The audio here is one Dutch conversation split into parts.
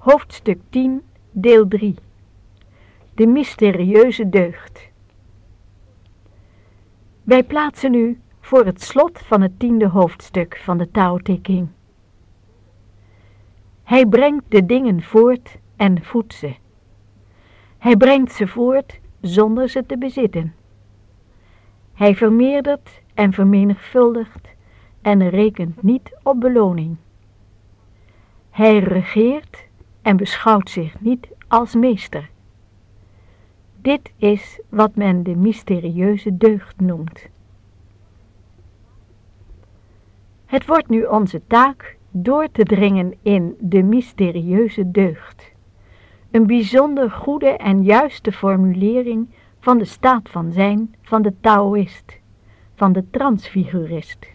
Hoofdstuk 10, deel 3. De mysterieuze deugd. Wij plaatsen nu voor het slot van het 10e hoofdstuk van de Tao Te Ching. Hij brengt de dingen voort en voedt ze. Hij brengt ze voort zonder ze te bezitten. Hij vermeerdert en vermenigvuldigt en rekent niet op beloning. Hij regeert en beschouwt zich niet als meester. Dit is wat men de mysterieuze deugd noemt. Het wordt nu onze taak door te dringen in de mysterieuze deugd. Een bijzonder goede en juiste formulering van de staat van zijn van de Taoïst, van de transfigurist.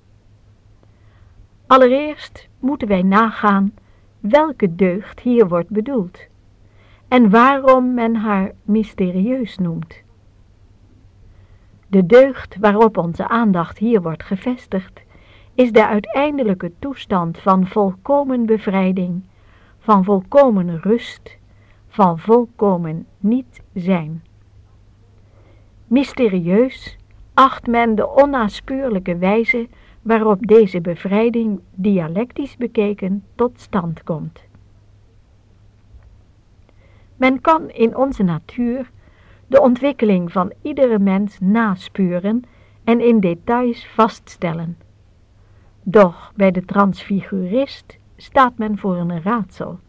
Allereerst moeten wij nagaan welke deugd hier wordt bedoeld en waarom men haar mysterieus noemt. De deugd waarop onze aandacht hier wordt gevestigd is de uiteindelijke toestand van volkomen bevrijding, van volkomen rust, van volkomen niet zijn. Mysterieus acht men de onnaspeurlijke wijze waarop deze bevrijding dialectisch bekeken tot stand komt. Men kan in onze natuur de ontwikkeling van iedere mens naspeuren en in details vaststellen. Doch bij de transfigurist staat men voor een raadsel.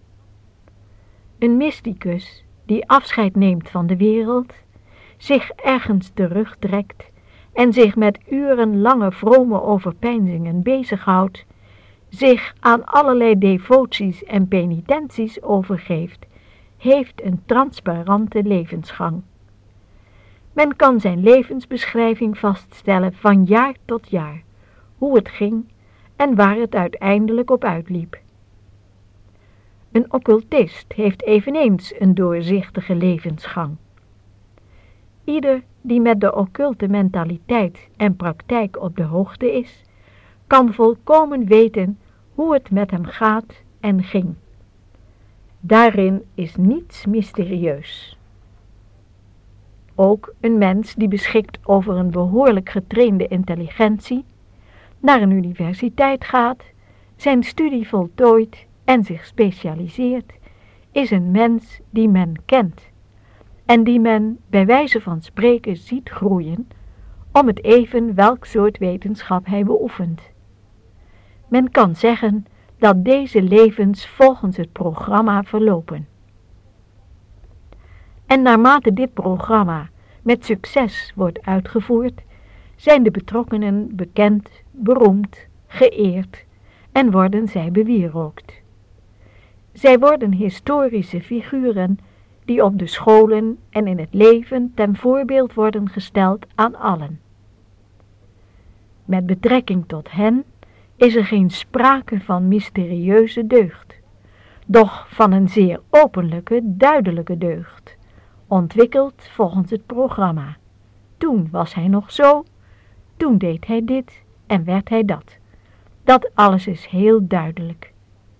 Een mysticus die afscheid neemt van de wereld, zich ergens terugtrekt en zich met urenlange vrome overpeinzingen bezighoudt, zich aan allerlei devoties en penitenties overgeeft, heeft een transparante levensgang. Men kan zijn levensbeschrijving vaststellen van jaar tot jaar, hoe het ging en waar het uiteindelijk op uitliep. Een occultist heeft eveneens een doorzichtige levensgang. Ieder die met de occulte mentaliteit en praktijk op de hoogte is, kan volkomen weten hoe het met hem gaat en ging. Daarin is niets mysterieus. Ook een mens die beschikt over een behoorlijk getrainde intelligentie, naar een universiteit gaat, zijn studie voltooit en zich specialiseert, is een mens die men kent en die men bij wijze van spreken ziet groeien, om het even welk soort wetenschap hij beoefent. Men kan zeggen dat deze levens volgens het programma verlopen. En naarmate dit programma met succes wordt uitgevoerd, zijn de betrokkenen bekend, beroemd, geëerd en worden zij bewierookt. Zij worden historische figuren die op de scholen en in het leven ten voorbeeld worden gesteld aan allen. Met betrekking tot hen is er geen sprake van mysterieuze deugd, doch van een zeer openlijke, duidelijke deugd, ontwikkeld volgens het programma. Toen was hij nog zo, toen deed hij dit en werd hij dat. Dat alles is heel duidelijk.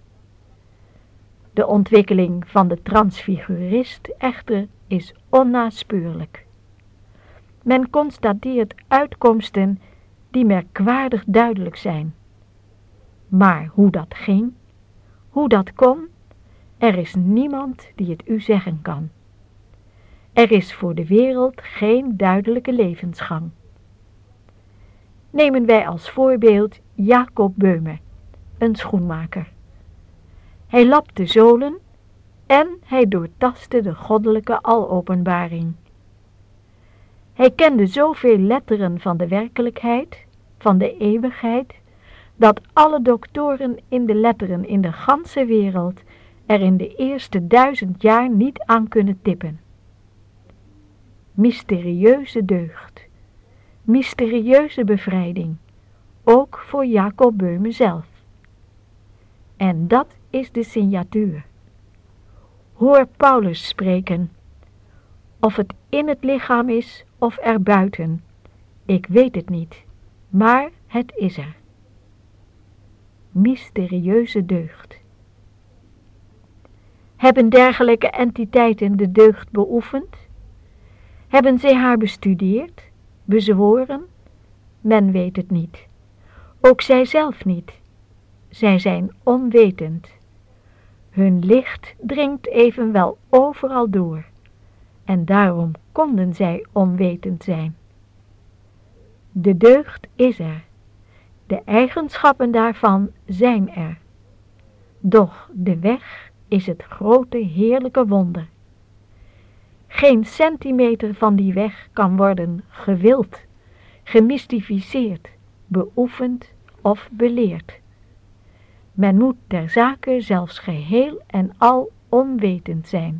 De ontwikkeling van de transfigurist echter is onnaspeurlijk. Men constateert uitkomsten die merkwaardig duidelijk zijn. Maar hoe dat ging, hoe dat kon, er is niemand die het u zeggen kan. Er is voor de wereld geen duidelijke levensgang. Nemen wij als voorbeeld Jacob Böhme, een schoenmaker. Hij lapte zolen en hij doortastte de goddelijke alopenbaring. Hij kende zoveel letteren van de werkelijkheid, van de eeuwigheid, dat alle doktoren in de letteren in de ganse wereld er in de eerste 1000 jaar niet aan kunnen tippen. Mysterieuze deugd, mysterieuze bevrijding, ook voor Jacob Böhme zelf. En dat is de signatuur. Hoor Paulus spreken, of het in het lichaam is of erbuiten, ik weet het niet, maar het is er. Mysterieuze deugd. Hebben dergelijke entiteiten de deugd beoefend? Hebben zij haar bestudeerd, bezworen? Men weet het niet. Ook zij zelf niet. Zij zijn onwetend. Hun licht dringt evenwel overal door. En daarom konden zij onwetend zijn. De deugd is er. De eigenschappen daarvan zijn er. Doch de weg is het grote heerlijke wonder. Geen centimeter van die weg kan worden gewild, gemystificeerd, beoefend of beleerd. Men moet ter zake zelfs geheel en al onwetend zijn.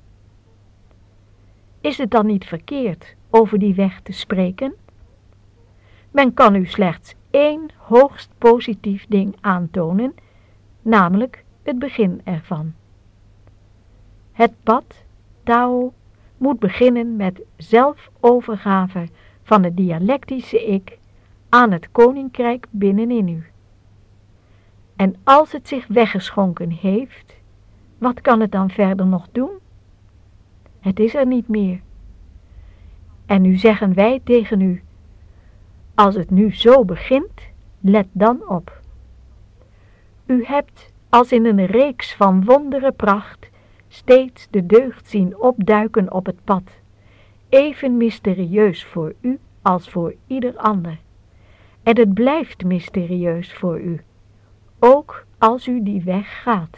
Is het dan niet verkeerd over die weg te spreken? Men kan u slechts één hoogst positief ding aantonen, namelijk het begin ervan. Het pad, Tao, moet beginnen met zelfovergave van het dialectische ik aan het koninkrijk binnenin u. En als het zich weggeschonken heeft, wat kan het dan verder nog doen? Het is er niet meer. En nu zeggen wij tegen u, als het nu zo begint, let dan op. U hebt als in een reeks van wondere pracht steeds de deugd zien opduiken op het pad, even mysterieus voor u als voor ieder ander. En het blijft mysterieus voor u, ook als u die weg gaat.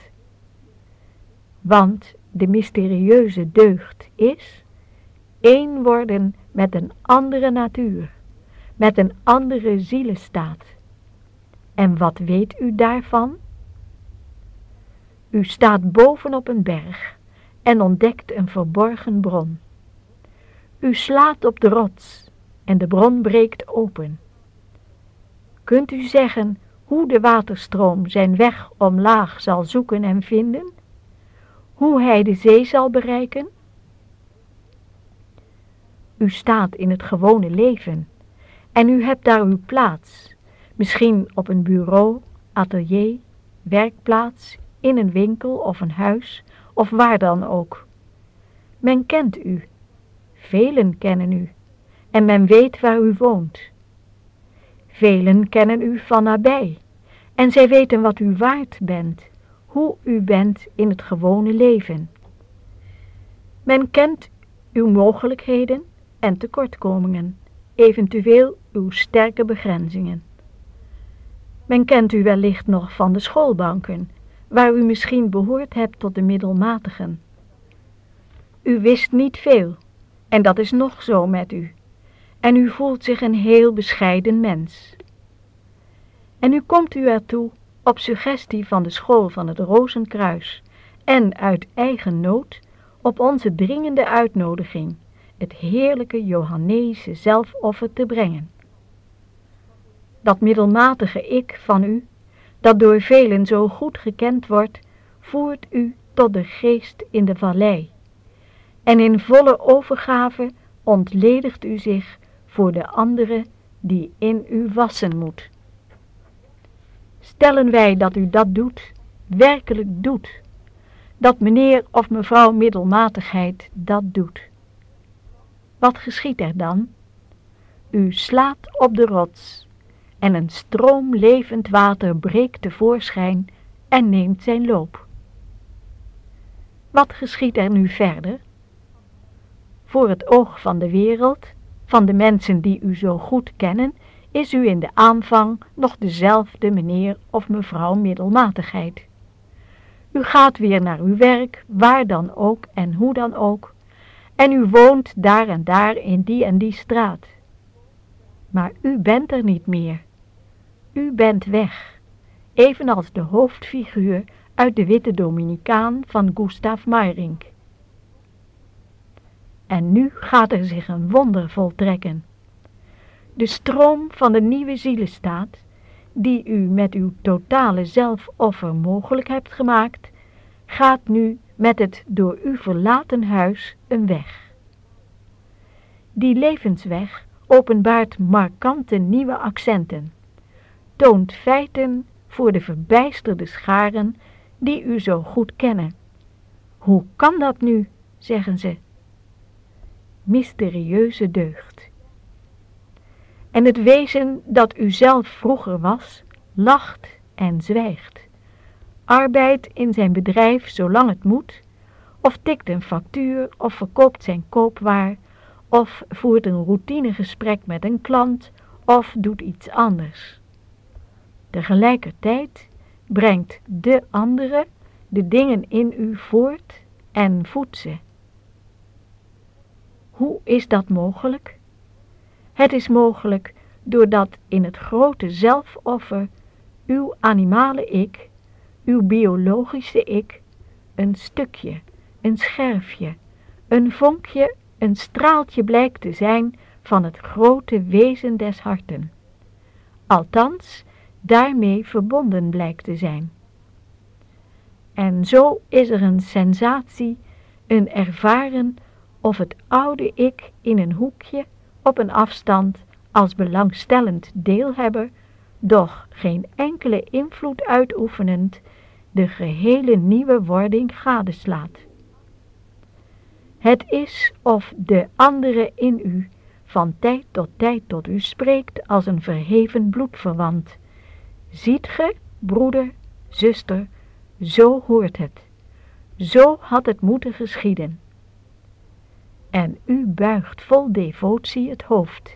Want de mysterieuze deugd is één worden met een andere natuur, met een andere zielestaat. En wat weet u daarvan? U staat bovenop een berg en ontdekt een verborgen bron. U slaat op de rots en de bron breekt open. Kunt u zeggen hoe de waterstroom zijn weg omlaag zal zoeken en vinden? Hoe hij de zee zal bereiken? U staat in het gewone leven en u hebt daar uw plaats, misschien op een bureau, atelier, werkplaats, in een winkel of een huis of waar dan ook. Men kent u, velen kennen u en men weet waar u woont. Velen kennen u van nabij en zij weten wat u waard bent, hoe u bent in het gewone leven. Men kent uw mogelijkheden en tekortkomingen, eventueel uw sterke begrenzingen. Men kent u wellicht nog van de schoolbanken, waar u misschien behoord hebt tot de middelmatigen. U wist niet veel, en dat is nog zo met u, en u voelt zich een heel bescheiden mens. En nu komt u ertoe, op suggestie van de school van het Rozenkruis en uit eigen nood, op onze dringende uitnodiging, het heerlijke Johannese zelfoffer te brengen. Dat middelmatige ik van u, dat door velen zo goed gekend wordt, voert u tot de geest in de vallei. En in volle overgave ontledigt u zich voor de andere die in u wassen moet. Stellen wij dat u dat doet, werkelijk doet, dat meneer of mevrouw middelmatigheid dat doet. Wat geschiet er dan? U slaat op de rots en een stroom levend water breekt tevoorschijn en neemt zijn loop. Wat geschiet er nu verder? Voor het oog van de wereld, van de mensen die u zo goed kennen, is u in de aanvang nog dezelfde meneer of mevrouw middelmatigheid. U gaat weer naar uw werk, waar dan ook en hoe dan ook, en u woont daar en daar in die en die straat. Maar u bent er niet meer. U bent weg, evenals de hoofdfiguur uit de Witte Dominicaan van Gustav Meyrink. En nu gaat er zich een wonder voltrekken. De stroom van de nieuwe zielestaat, die u met uw totale zelfoffer mogelijk hebt gemaakt, gaat nu met het door u verlaten huis een weg. Die levensweg openbaart markante nieuwe accenten, toont feiten voor de verbijsterde scharen die u zo goed kennen, Hoe kan dat nu, zeggen ze. Mysterieuze deugd. En het wezen dat u zelf vroeger was, lacht en zwijgt. Arbeidt in zijn bedrijf zolang het moet, of tikt een factuur, of verkoopt zijn koopwaar, of voert een routinegesprek met een klant, of doet iets anders. Tegelijkertijd brengt de andere de dingen in u voort en voedt ze. Hoe is dat mogelijk? Het is mogelijk doordat in het grote zelfoffer uw animale ik, uw biologische ik, een stukje, een scherfje, een vonkje, een straaltje blijkt te zijn van het grote wezen des harten. Althans, daarmee verbonden blijkt te zijn. En zo is er een sensatie, een ervaren of het oude ik in een hoekje op een afstand als belangstellend deelhebber, doch geen enkele invloed uitoefenend, de gehele nieuwe wording gadeslaat. Het is of de andere in u van tijd tot u spreekt als een verheven bloedverwant. Ziet ge, broeder, zuster, zo hoort het. Zo had het moeten geschieden. En u buigt vol devotie het hoofd.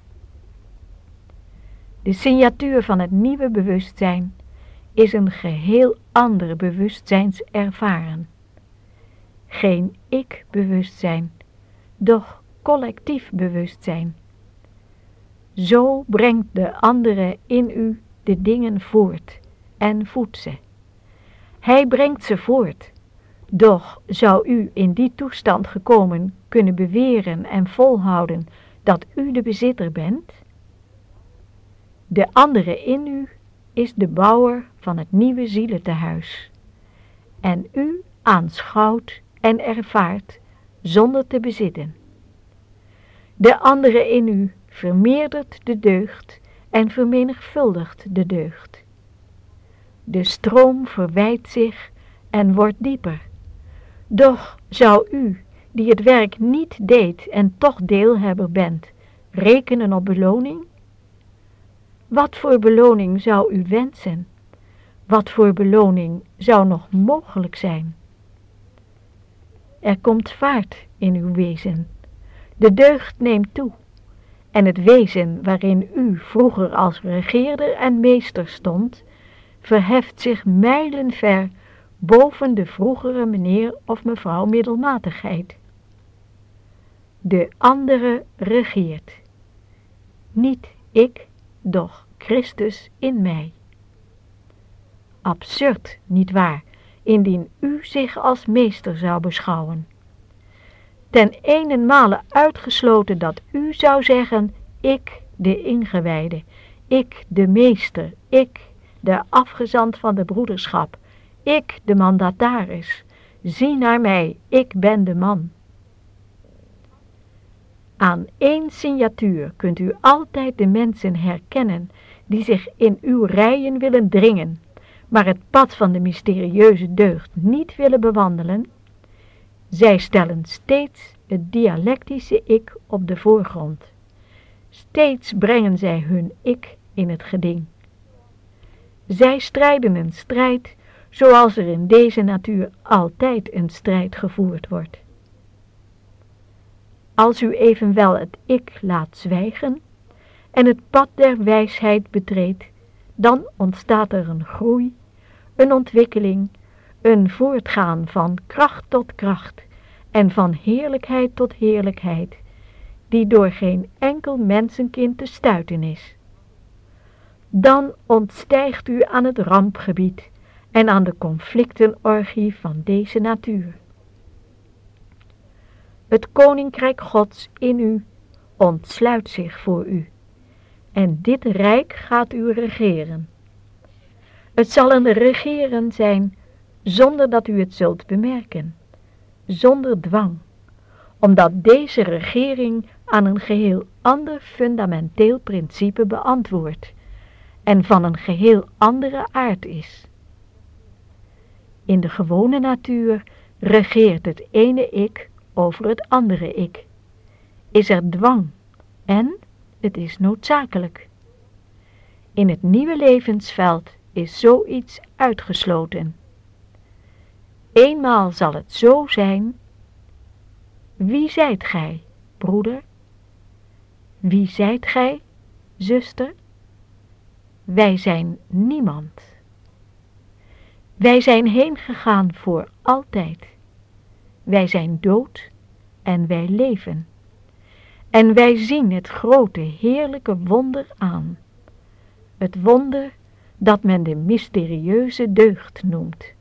De signatuur van het nieuwe bewustzijn is een geheel ander bewustzijnservaren. Geen ik-bewustzijn, doch collectief bewustzijn. Zo brengt de andere in u de dingen voort en voedt ze. Hij brengt ze voort, doch zou u in die toestand gekomen kunnen beweren en volhouden dat u de bezitter bent? De andere in u is de bouwer van het nieuwe zieletehuis. En u aanschouwt en ervaart zonder te bezitten. De andere in u vermeerdert de deugd en vermenigvuldigt de deugd. De stroom verwijdt zich en wordt dieper. Doch zou u, die het werk niet deed en toch deelhebber bent, rekenen op beloning? Wat voor beloning zou u wensen? Wat voor beloning zou nog mogelijk zijn? Er komt vaart in uw wezen. De deugd neemt toe. En het wezen waarin u vroeger als regeerder en meester stond, verheft zich mijlenver boven de vroegere meneer of mevrouw middelmatigheid. De andere regeert. Niet ik, doch Christus in mij. Absurd, nietwaar, indien u zich als meester zou beschouwen. Ten eenenmale uitgesloten dat u zou zeggen, ik de ingewijde, ik de meester, ik de afgezant van de broederschap, ik de mandataris, zie naar mij, ik ben de man. Aan één signatuur kunt u altijd de mensen herkennen die zich in uw rijen willen dringen, maar het pad van de mysterieuze deugd niet willen bewandelen. Zij stellen steeds het dialectische ik op de voorgrond. Steeds brengen zij hun ik in het geding. Zij strijden een strijd zoals er in deze natuur altijd een strijd gevoerd wordt. Als u evenwel het ik laat zwijgen en het pad der wijsheid betreedt, dan ontstaat er een groei, een ontwikkeling, een voortgaan van kracht tot kracht en van heerlijkheid tot heerlijkheid, die door geen enkel mensenkind te stuiten is. Dan ontstijgt u aan het rampgebied en aan de conflictenorgie van deze natuur. Het koninkrijk Gods in u ontsluit zich voor u, en dit rijk gaat u regeren. Het zal een regeren zijn zonder dat u het zult bemerken, zonder dwang, omdat deze regering aan een geheel ander fundamenteel principe beantwoordt en van een geheel andere aard is. In de gewone natuur Regeert het ene ik over het andere ik? Is er dwang en het is noodzakelijk? In het nieuwe levensveld is zoiets uitgesloten. Eenmaal zal het zo zijn. Wie zijt gij, broeder? Wie zijt gij, zuster? Wij zijn niemand. Wij zijn heengegaan voor altijd. Wij zijn dood en wij leven. En wij zien het grote heerlijke wonder aan. Het wonder dat men de mysterieuze deugd noemt.